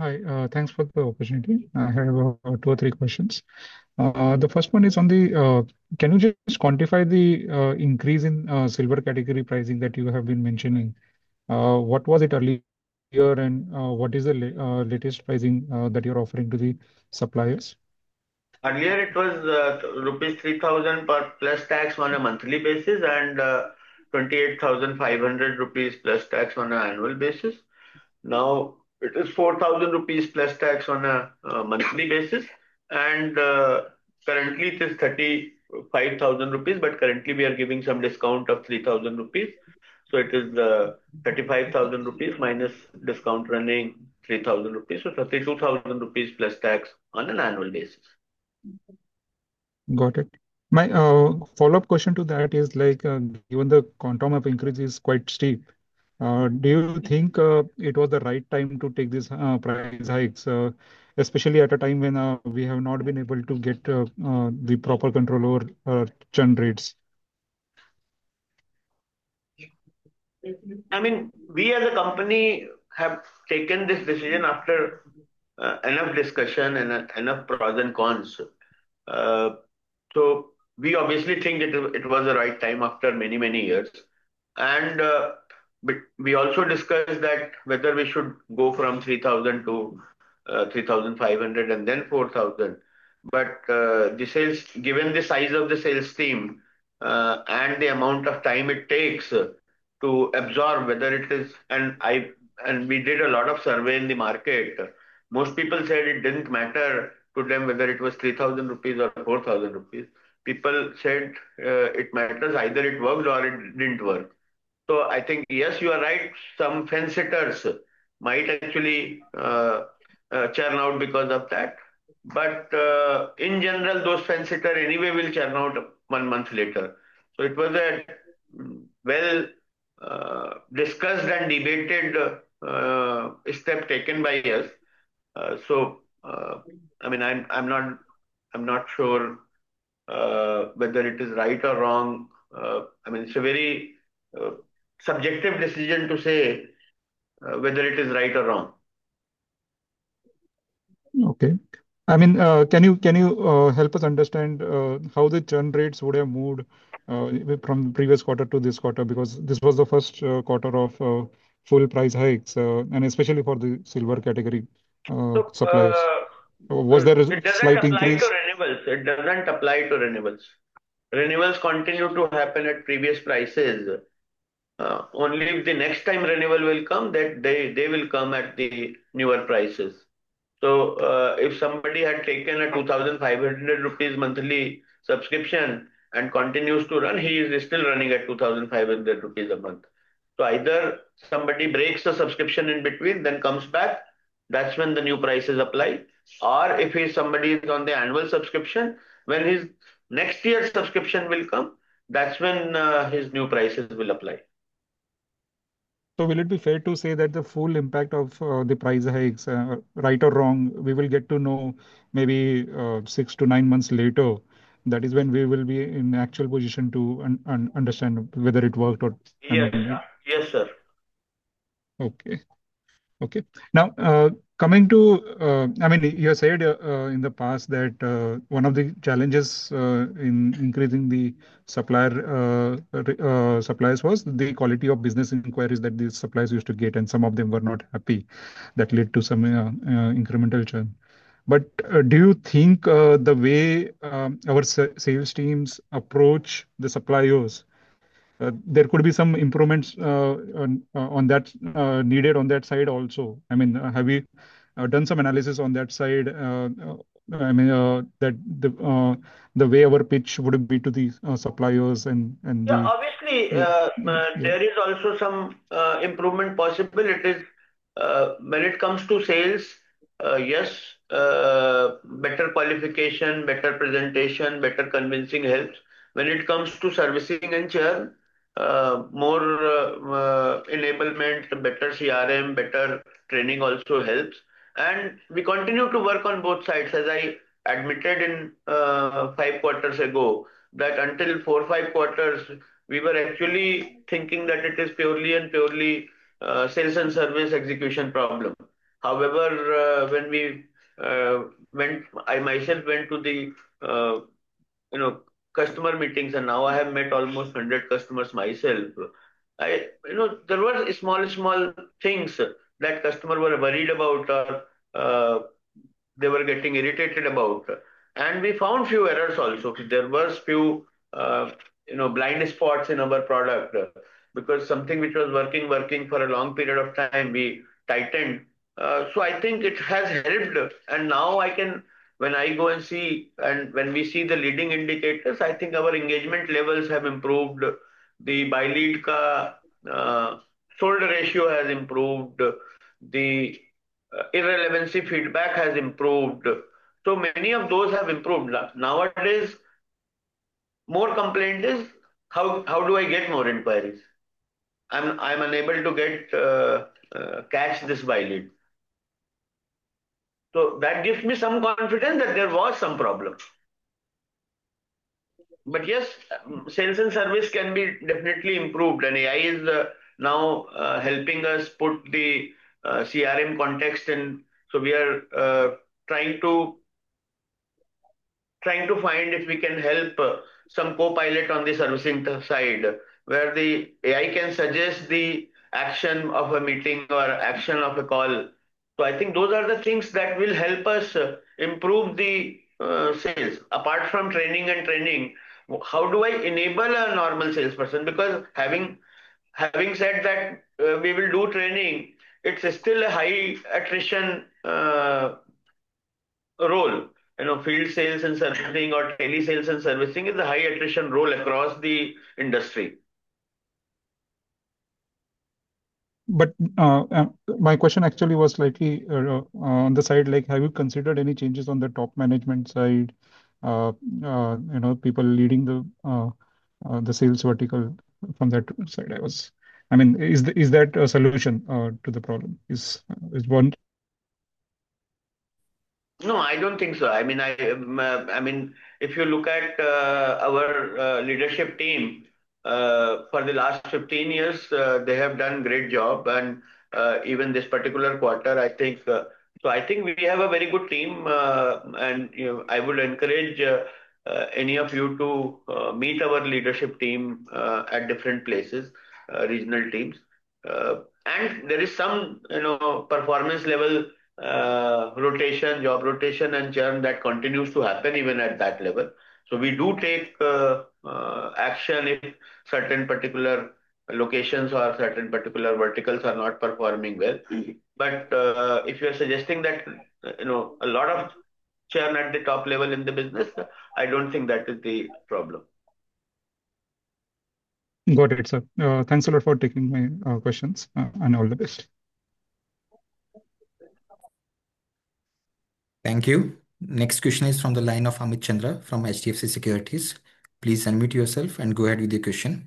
Hi, uh, thanks for the opportunity. I have uh, two or three questions. Uh, the first one is on the, uh, can you just quantify the uh, increase in uh, silver category pricing that you have been mentioning? Uh, what was it earlier, and uh, what is the la uh, latest pricing uh, that you're offering to the suppliers? Earlier it was uh, rupees three thousand per plus tax on a monthly basis and uh, twenty-eight thousand five hundred rupees plus tax on an annual basis. Now it is four thousand rupees plus tax on a uh, monthly basis, and uh, currently it is thirty-five thousand rupees, but currently we are giving some discount of three thousand rupees. So it is uh, thirty-five thousand rupees minus discount running three thousand rupees, so thirty-two thousand rupees plus tax on an annual basis. Got it. My uh, follow-up question to that is like, uh, given the quantum of increase is quite steep, uh, do you think uh, it was the right time to take these uh, price hikes, uh, especially at a time when uh, we have not been able to get uh, uh, the proper control over uh, churn rates? I mean, we as a company have taken this decision after uh, enough discussion and uh, enough pros and cons. Uh, so we obviously think that it was the right time after many, many years. And uh, but we also discussed that whether we should go from three thousand to uh, three thousand five hundred and then four thousand. But uh, the sales, given the size of the sales team uh, and the amount of time it takes to absorb whether it is, and I and we did a lot of survey in the market. Most people said it didn't matter to them whether it was three thousand rupees or four thousand rupees. People said uh, it matters either it worked or it didn't work. So I think, yes, you are right. Some fence sitters might actually uh, uh, churn out because of that. But uh, in general, those fence sitter anyway will churn out one month later. So it was a mm, well uh, discussed and debated uh, step taken by us. Uh, so uh, I mean, I'm I'm not I'm not sure uh, whether it is right or wrong. Uh, I mean, it's a very uh, subjective decision to say uh, whether it is right or wrong. Okay. I mean, uh, can you can you uh, help us understand uh, how the churn rates would have moved uh, from the previous quarter to this quarter? Because this was the first uh, quarter of uh, full price hikes, uh, and especially for the silver category uh, So suppliers. uh, Was there a it doesn't slight apply to increase? renewals. It doesn't apply to renewals. Renewals continue to happen at previous prices. Uh, only if the next time renewal will come, that they, they will come at the newer prices. So uh, if somebody had taken a two thousand five hundred rupees monthly subscription and continues to run, he is still running at two thousand five hundred rupees a month. So either somebody breaks the subscription in between, then comes back, that's when the new prices apply. Or if he somebody is on the annual subscription, when his next year's subscription will come, that's when uh, his new prices will apply. So will it be fair to say that the full impact of uh, the price hikes, uh, right or wrong, we will get to know maybe uh, six to nine months later? That is when we will be in actual position to un un understand whether it worked or, I Yes, mean, yes, sir. okay. Okay. Now, uh, coming to, uh, I mean, you said uh, uh, in the past that uh, one of the challenges uh, in increasing the supplier uh, re- uh, suppliers was the quality of business inquiries that these suppliers used to get, and some of them were not happy. That led to some uh, uh, incremental churn. But uh, do you think uh, the way um, our sa- sales teams approach the suppliers, uh, there could be some improvements uh, on, uh, on that uh, needed on that side also. I mean, uh, have we uh, done some analysis on that side? Uh, uh, I mean, uh, that the uh, the way our pitch would be to the uh, suppliers and and Yeah, the obviously, uh, uh, uh, yeah. there is also some uh, improvement possible. It is uh, when it comes to sales, uh, yes, uh, better qualification, better presentation, better convincing helps. When it comes to servicing and churn, uh, more uh, uh, enablement, better C R M, better training also helps. And we continue to work on both sides, as I admitted in uh, five quarters ago that until four, five quarters, we were actually thinking that it is purely and purely uh, sales and service execution problem. However, uh, when we uh, went, I myself went to the uh, you know customer meetings, and now I have met almost one hundred customers myself. I you know there were small small things that customer were worried about, or uh, they were getting irritated about, and we found few errors also. There was few uh, you know blind spots in our product, because something which was working working for a long period of time, we tightened. Uh, so I think it has helped, and now I can, when I go and see, and when we see the leading indicators, I think our engagement levels have improved. The buy lead ka uh, sold ratio has improved. The uh, irrelevancy feedback has improved. So many of those have improved. Nowadays, more complaint is how how do I get more inquiries? I'm I'm unable to get uh, uh, catch this buy lead. So that gives me some confidence that there was some problem. But yes, um, sales and service can be definitely improved, and A I is uh, now uh, helping us put the uh, C R M context in. So we are uh, trying to trying to find if we can help uh, some co-pilot on the servicing t- side, where the A I can suggest the action of a meeting or action of a call. So I think those are the things that will help us uh, improve the uh, sales. Apart from training and training, how do I enable a normal salesperson? Because having having said that, uh, we will do training, it's still a high attrition uh, role. You know, field sales and servicing or tele-sales and servicing is a high attrition role across the industry. But uh, uh, my question actually was slightly uh, uh, on the side, like, have you considered any changes on the top management side? Uh, uh, you know, people leading the uh, uh, the sales vertical from that side. I was, I mean, is the, is that a solution uh, to the problem? Is is one. No, I don't think so. I mean, I, um, uh, I mean, if you look at uh, our uh, leadership team uh, for the last fifteen years, uh, they have done great job, and uh, even this particular quarter, I think. Uh, so I think we have a very good team, uh, and you know, I would encourage uh, uh, any of you to uh, meet our leadership team uh, at different places, uh, regional teams, uh, and there is some you know performance level uh, rotation, job rotation, and churn that continues to happen even at that level. So we do take uh, uh, action if certain particular locations or certain particular verticals are not performing well. But uh, if you are suggesting that you know a lot of churn at the top level in the business, I don't think that is the problem. Got it, sir. Uh, thanks a lot for taking my uh, questions uh, and all the best. Thank you. Next question is from the line of Amit Chandra from H D F C Securities. Please unmute yourself and go ahead with your question.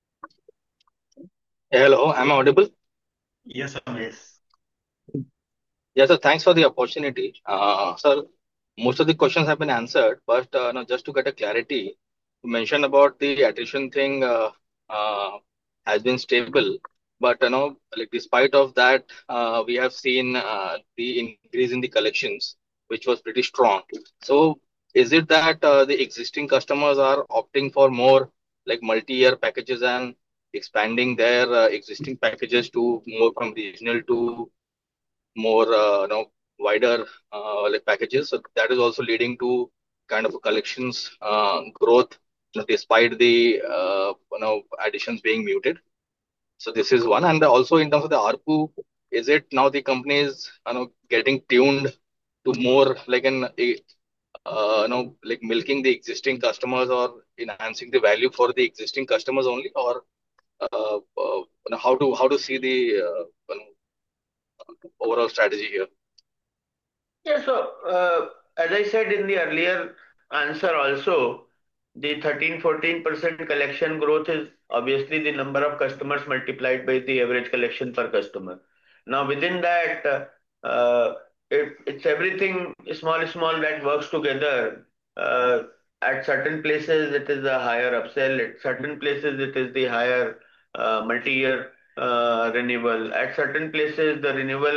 Hello, am I audible? Yes, Amit. Yes, sir. Thanks for the opportunity. Uh, sir, most of the questions have been answered, but uh, no, just to get a clarity, you mentioned about the attrition thing uh, uh, has been stable, but you know, like despite of that, uh, we have seen uh, the increase in the collections, which was pretty strong. So, is it that uh, the existing customers are opting for more like multi-year packages and expanding their uh, existing packages to more from regional to more uh, you know wider uh, like packages? So that is also leading to kind of a collections uh, growth, you know, despite the uh, you know additions being muted. So this is one, and also in terms of the A R P U, is it now the company is you know getting tuned to more like an a, uh, you know like milking the existing customers or enhancing the value for the existing customers only, or uh, uh, you know, how to how to see the uh, you know, overall strategy here? Yeah, so uh, as I said in the earlier answer also, the thirteen fourteen percent collection growth is obviously the number of customers multiplied by the average collection per customer. Now, within that, uh, uh, it, it's everything small, small that works together. Uh, at certain places, it is a higher upsell. At certain places, it is the higher uh, multi-year uh, renewal. At certain places, the renewal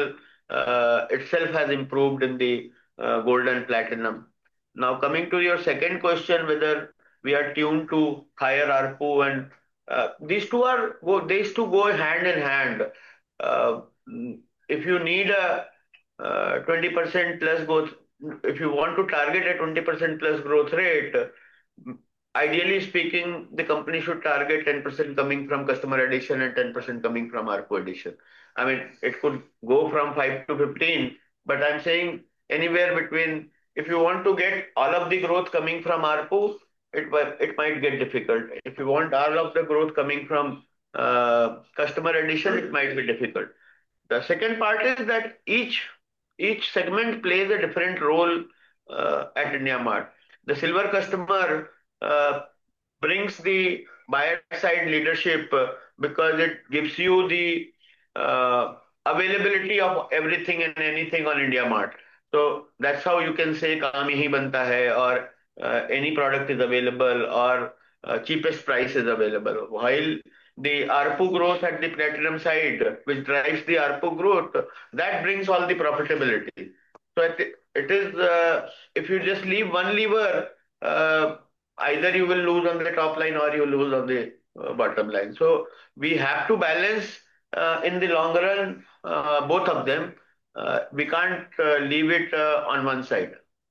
uh, itself has improved in the uh, gold and platinum. Now, coming to your second question, whether we are tuned to higher A R P U, and uh, these two are go these two go hand in hand. Uh, if you need a uh, twenty percent plus growth, if you want to target a twenty percent plus growth rate, ideally speaking, the company should target ten percent coming from customer addition and ten percent coming from A R P U addition. I mean, it could go from five to fifteen, but I'm saying anywhere between, if you want to get all of the growth coming from A R P U, it, it might get difficult. If you want all of the growth coming from uh, customer addition, it might be difficult. The second part is that each each segment plays a different role uh, at IndiaMart. The silver customer uh, brings the buyer side leadership uh, because it gives you the uh, availability of everything and anything on IndiaMart. So that's how you can say काम यही बनता है, or uh, any product is available, or uh, cheapest price is available. While the A R P U growth at the platinum side, which drives the A R P U growth, that brings all the profitability. So it, it is, uh, if you just leave one lever, uh, either you will lose on the top line or you will lose on the uh, bottom line. So we have to balance uh, in the long run uh, both of them. Uh, we can't uh, leave it uh, on one side.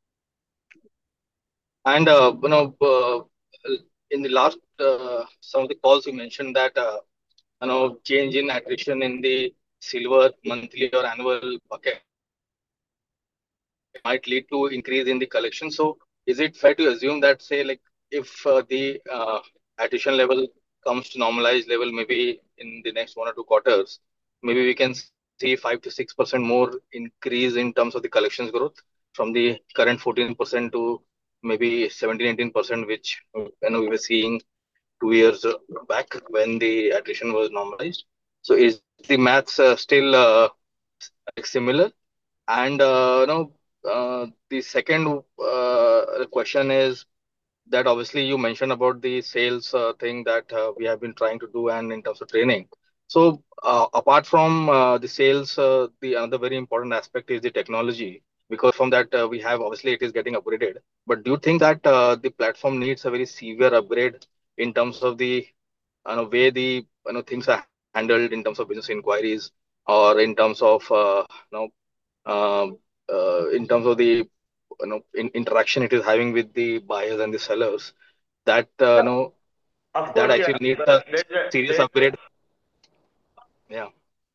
And uh, you know, uh, in the last uh, some of the calls you mentioned that uh, you know change in attrition in the silver monthly or annual bucket might lead to increase in the collection. So is it fair to assume that, say, like if uh, the uh, attrition level comes to normalized level, maybe in the next one or two quarters, maybe we can see five to six percent more increase in terms of the collections growth from the current fourteen percent to maybe seventeen, eighteen percent, which you know we were seeing two years back when the attrition was normalized. So is the maths uh, still uh, similar? And uh, you know, uh, the second uh, question is that obviously you mentioned about the sales uh, thing that uh, we have been trying to do, and in terms of training. So uh, apart from uh, the sales, uh, the another very important aspect is the technology, because from that uh, we have obviously it is getting upgraded. But do you think that uh, the platform needs a very severe upgrade in terms of the you know, way the you know things are handled in terms of business inquiries, or in terms of uh, you know um, uh, in terms of the you know in, interaction it is having with the buyers and the sellers, that uh, you know Of that course, yeah. actually needs But a there's a, serious there's, upgrade? Yeah.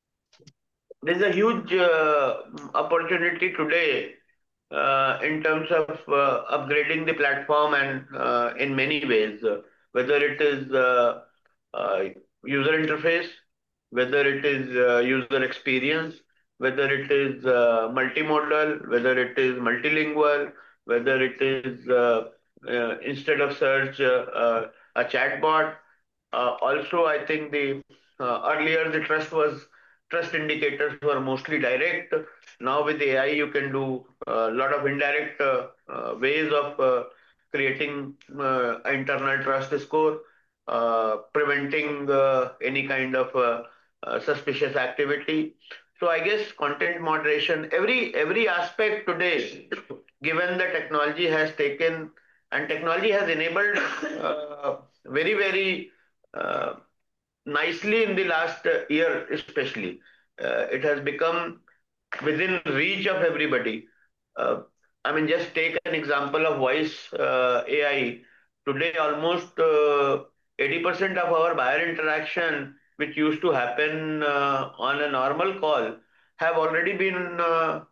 there's a huge uh, opportunity today uh, in terms of uh, upgrading the platform, and uh, in many ways, uh, whether it is uh, uh, user interface, whether it is uh, user experience, whether it is uh, multimodal, whether it is multilingual, whether it is uh, uh, instead of search uh, uh, a chatbot. Uh, also, I think the uh, earlier the trust was trust indicators were mostly direct. Now with A I, you can do a lot of indirect uh, uh, ways of uh, creating uh, internal trust score, uh, preventing uh, any kind of uh, uh, suspicious activity. So I guess content moderation, every every aspect today, given the technology has taken and technology has enabled uh, very very uh, nicely in the last uh, year, especially. Uh, it has become within reach of everybody. Uh, I mean, just take an example of voice uh, A I. Today, almost uh, eighty percent of our buyer interaction, which used to happen uh, on a normal call, have already been uh,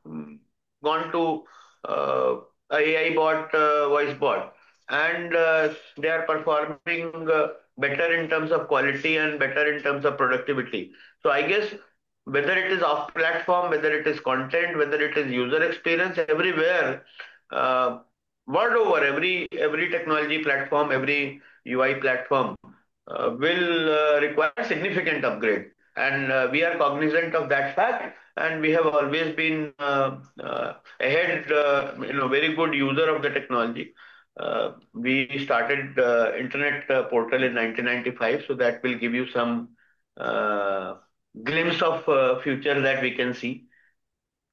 gone to uh, a AI bot, uh, voice bot. And uh, they are performing uh, better in terms of quality and better in terms of productivity. So I guess whether it is off platform, whether it is content, whether it is user experience, everywhere, uh, world over, every every technology platform, every U I platform uh, will uh, require significant upgrade. And uh, we are cognizant of that fact, and we have always been uh, uh, ahead, uh, you know, very good user of the technology. Uh, we started uh, internet uh, portal in nineteen ninety-five, so that will give you some uh, glimpse of uh, future that we can see.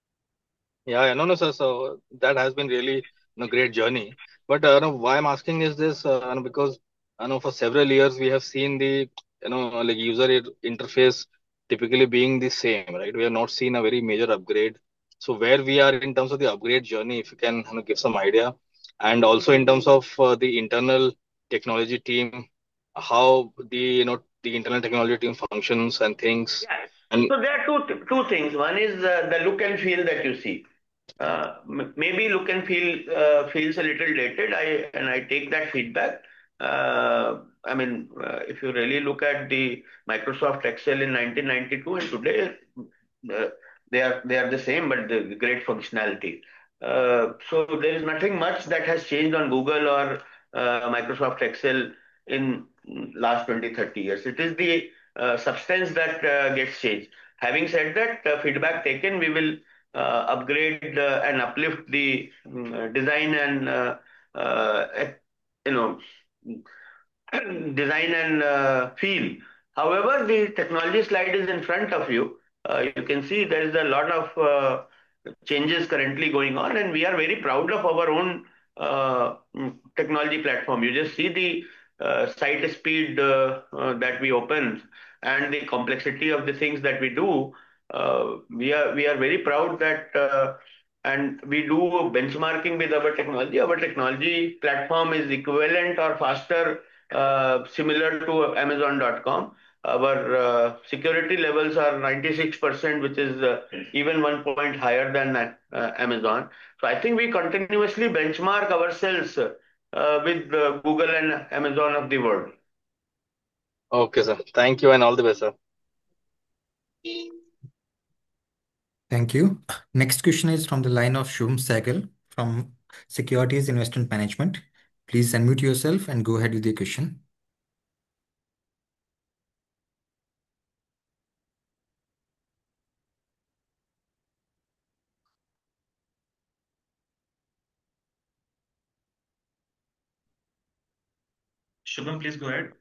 Yeah, yeah, no, no, sir. So that has been really, you know, great journey. But uh, no, why I'm asking is this, uh, you know, because I know for several years we have seen the, you know, like user i- interface typically being the same, right? We have not seen a very major upgrade. So where we are in terms of the upgrade journey, if you can, you know, give some idea, and also in terms of uh, the internal technology team, how the, you know, the internal technology team functions and things, Yeah. and So there are two th- two things. One is uh, the look and feel that you see. Uh, m- maybe look and feel uh, feels a little dated. I and I take that feedback. Uh, I mean, uh, if you really look at the Microsoft Excel in nineteen ninety-two and today, uh, they are they are the same, but the great functionality. Uh, so there is nothing much that has changed on Google or uh, Microsoft Excel in last twenty thirty years. It is the uh, substance that uh, gets changed. Having said that, uh, feedback taken, we will uh, upgrade uh, and uplift the mm, design and uh, uh, you know design and uh, feel. However, the technology slide is in front of you. Uh, you can see there is a lot of uh, changes currently going on, and we are very proud of our own uh, mm, technology platform. You just see the uh, site speed uh, uh, that we open and the complexity of the things that we do. Uh, we are we are very proud that. Uh, and we do benchmarking with our technology. Our technology platform is equivalent or faster, uh, similar to Amazon dot com. Our uh, security levels are ninety-six percent, which is uh, even one point higher than uh, Amazon. So I think we continuously benchmark ourselves uh, with uh, Google and Amazon of the world. okay, sir. Thank you and all the best, sir. Thank you. Next question is from the line of Shubham Sehgal from Securities Investment Management. Please unmute yourself and go ahead with the question. Shubham, please go ahead.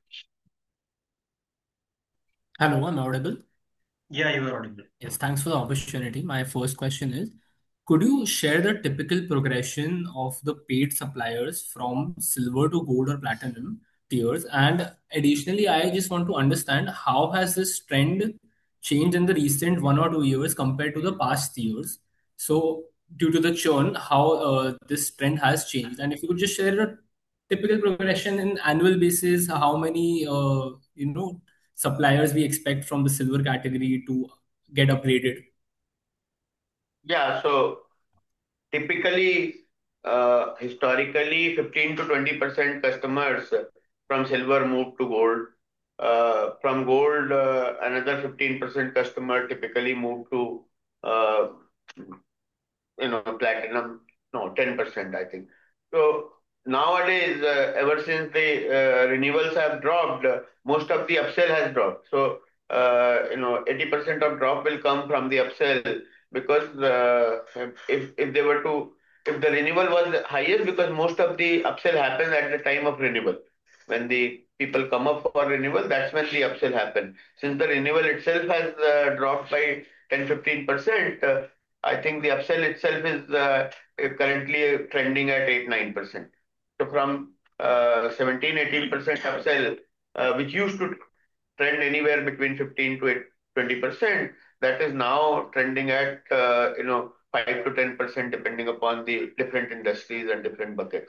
Hello, I'm audible. Yeah, you are audible. Yes, thanks for the opportunity. My first question is, could you share the typical progression of the paid suppliers from silver to gold or platinum tiers? And additionally, I just want to understand how has this trend changed in the recent one or two years compared to the past years? So due to the churn, how uh, this trend has changed. And if you could just share a typical progression in annual basis, how many uh, you know suppliers we expect from the silver category to get upgraded? Yeah, so typically, uh, historically, fifteen to twenty percent customers from silver move to gold. Uh, from gold, uh, another fifteen percent customer typically move to, uh, you know, platinum. No, ten percent, I think. So nowadays, uh, ever since the uh, renewals have dropped, uh, most of the upsell has dropped. So, uh, you know, eighty percent of drop will come from the upsell because uh, if, if they were to, if the renewal was highest, because most of the upsell happens at the time of renewal. When the people come up for renewal, that's when the upsell happen. Since the renewal itself has uh, dropped by ten to fifteen percent, uh, I think the upsell itself is uh, currently trending at eight to nine percent. So from uh, seventeen to eighteen percent upsell, uh, which used to trend anywhere between fifteen to twenty percent, that is now trending at uh, you know five to ten percent depending upon the different industries and different buckets.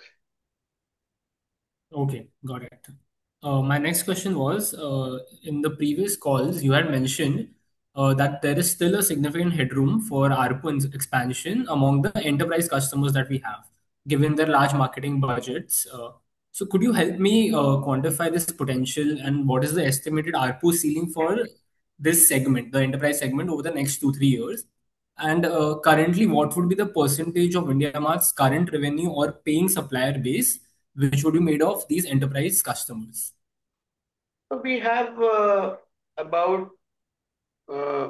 Okay, got it. Uh, my next question was, uh, in the previous calls, you had mentioned uh, that there is still a significant headroom for ARPU expansion among the enterprise customers that we have, given their large marketing budgets. Uh, so could you help me uh, quantify this potential and what is the estimated ARPU ceiling for this segment, the enterprise segment, over the next two, three years? And uh, currently, what would be the percentage of IndiaMart's current revenue or paying supplier base which would be made of these enterprise customers? So we have uh, about uh,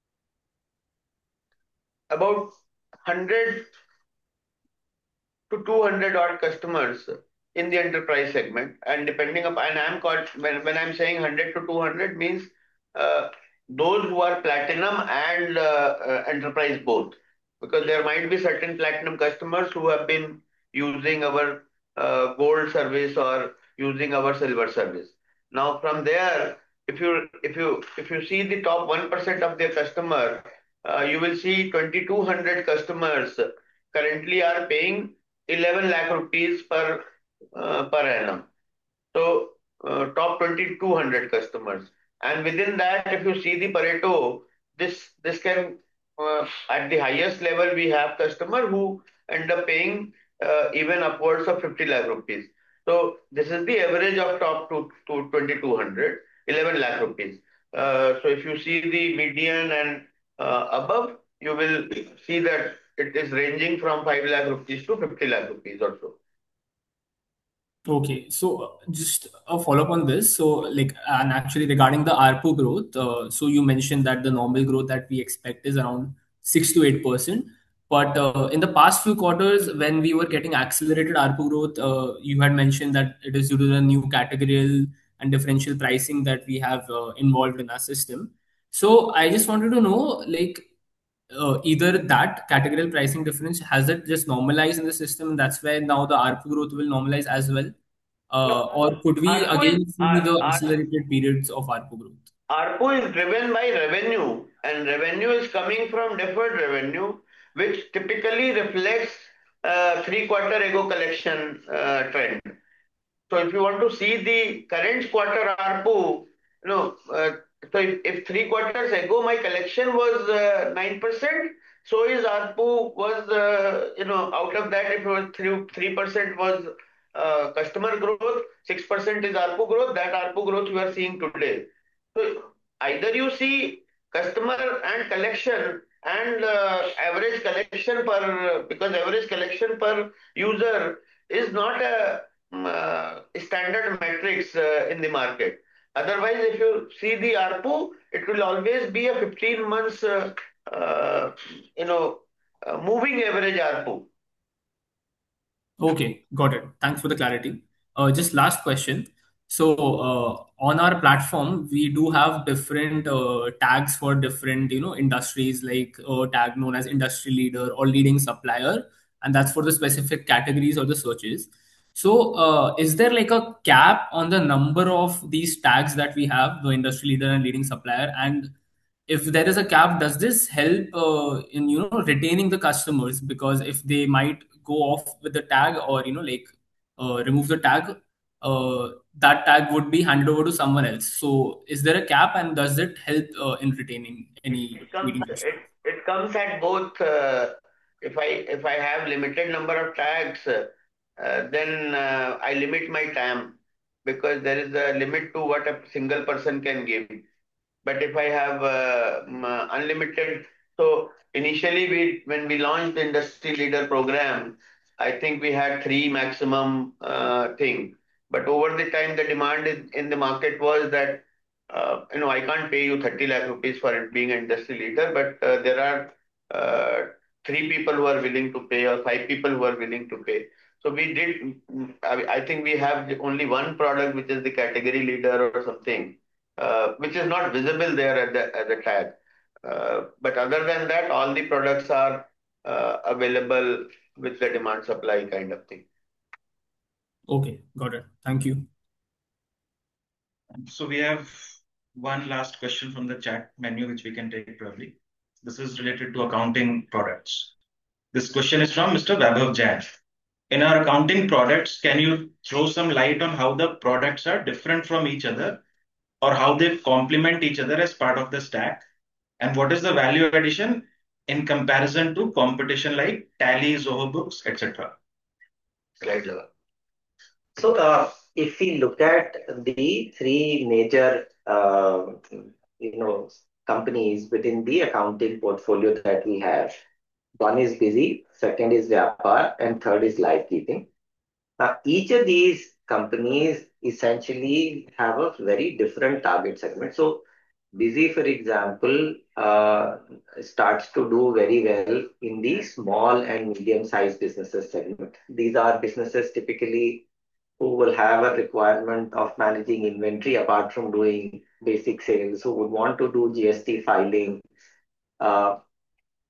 about one hundred to two hundred odd customers in the enterprise segment, and depending upon, and I'm called when, when I'm saying one hundred to two hundred means uh, those who are platinum and uh, uh, enterprise both. because there might be certain platinum customers who have been using our uh, gold service or using our silver service. Now from there, if you if you if you see the top one percent of their customer, uh, you will see twenty-two hundred customers currently are paying eleven lakh rupees per uh, per annum. So uh, top twenty-two hundred customers, and within that, if you see the Pareto, this this can uh, at the highest level we have customer who end up paying uh, even upwards of fifty lakh rupees. So this is the average of top to, to twenty-two hundred, eleven lakh rupees. Uh, so if you see the median and uh, above, you will see that it is ranging from five lakh rupees to fifty lakh rupees or so. Okay, so uh, just a follow-up on this. So, like, and actually regarding the ARPU growth, uh, so you mentioned that the normal growth that we expect is around six to eight percent. But uh, in the past few quarters, when we were getting accelerated ARPU growth, uh, you had mentioned that it is due to the new categorical and differential pricing that we have uh, involved in our system. So, I just wanted to know, like, uh, either that categorical pricing difference has it just normalized in the system, and that's where now the ARPU growth will normalize as well, uh, No, or could we ARPU is again see R, the R, accelerated periods of ARPU growth? ARPU is driven by revenue, and revenue is coming from deferred revenue, which typically reflects uh, three quarter ago collection uh, trend. So if you want to see the current quarter ARPU, you know, uh, so if, if three quarters ago my collection was uh, nine percent, so is ARPU was, uh, you know, out of that, if it was three percent was uh, customer growth, six percent is ARPU growth, that ARPU growth you are seeing today. So either you see customer and collection and uh, average collection per, because average collection per user is not a um, uh, standard metrics uh, in the market. Otherwise, if you see the ARPU, it will always be a fifteen months, uh, uh, you know, uh, moving average ARPU. Okay, got it. Thanks for the clarity. Uh, just last question. So, uh, on our platform, we do have different uh, tags for different, you know, industries, like a tag known as industry leader or leading supplier, and that's for the specific categories or the searches. So, uh, is there like a cap on the number of these tags that we have, the industry leader and leading supplier? And if there is a cap, does this help uh, in, you know, retaining the customers? Because if they might go off with the tag, or, you know, like uh, remove the tag, uh, that tag would be handed over to someone else. So is there a cap, and does it help uh, in retaining any It comes leading it, customer? it comes at both. Uh, if I if I have limited number of tags, uh, then uh, I limit my time, because there is a limit to what a single person can give. But if I have uh, um, uh, unlimited, so initially we when we launched the industry leader program, I think we had three maximum uh, thing. But over the time, the demand in, in the market was that uh, you know I can't pay you thirty lakh rupees for it being an industry leader, but uh, there are uh, three people who are willing to pay, or five people who are willing to pay. So we did. I, I think we have only one product, which is the category leader or something, uh, which is not visible there at the at the tag. Uh, but other than that, all the products are uh, available with the demand supply kind of thing. Okay, got it. Thank you. So we have one last question from the chat menu, which we can take probably. This is related to accounting products. This question is from Mister Vaibhav Jain. In our accounting products, can you throw some light on how the products are different from each other, or how they complement each other as part of the stack? And what is the value addition in comparison to competition like Tally, Zoho Books, et cetera? Slide level. So, uh, if we look at the three major, uh, you know, companies within the accounting portfolio that we have, one is Busy, second is Vyapar, and third is Livekeeping. Now, each of these companies essentially have a very different target segment. So, Busy, for example, uh, starts to do very well in the small and medium-sized businesses segment. These are businesses typically who will have a requirement of managing inventory apart from doing basic sales, who would want to do G S T filing, uh,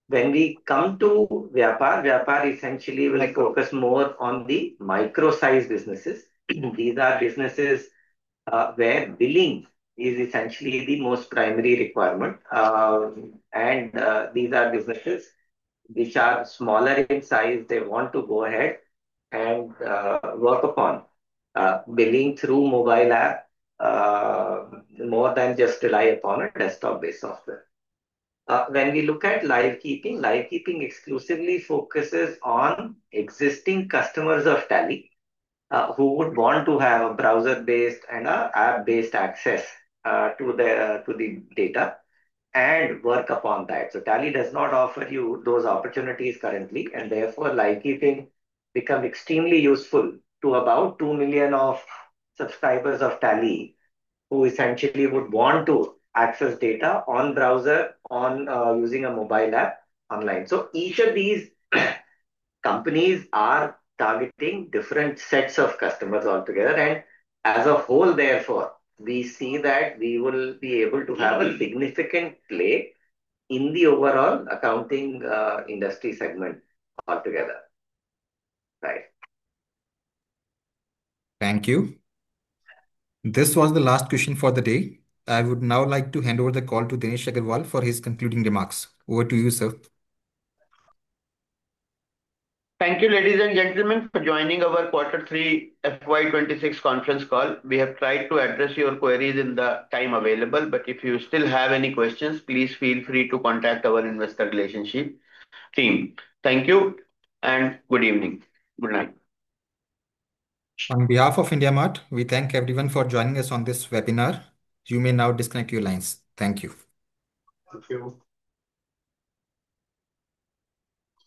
When we come to Vyapar, Vyapar essentially will focus more on the micro-sized businesses. These are businesses uh, where billing is essentially the most primary requirement. Uh, and uh, these are businesses which are smaller in size. They want to go ahead and uh, work upon uh, billing through mobile app uh, more than just rely upon a desktop-based software. Uh, when we look at live keeping, live keeping exclusively focuses on existing customers of Tally uh, who would want to have a browser-based and a app-based access uh, to the to the data and work upon that. So Tally does not offer you those opportunities currently, and therefore live keeping become extremely useful to about two million of subscribers of Tally who essentially would want to access data on browser, on uh, using a mobile app online. So each of these companies are targeting different sets of customers altogether. And as a whole, therefore, we see that we will be able to have a significant play in the overall accounting uh, industry segment altogether. Right. Thank you. This was the last question for the day. I would now like to hand over the call to Dinesh Agarwal for his concluding remarks. Over to you, sir. Thank you, ladies and gentlemen, for joining our quarter three F Y twenty-six conference call. We have tried to address your queries in the time available, but if you still have any questions, please feel free to contact our investor relationship team. Thank you and good evening. Good night. On behalf of IndiaMart, we thank everyone for joining us on this webinar. You may now disconnect your lines. Thank you. Thank you.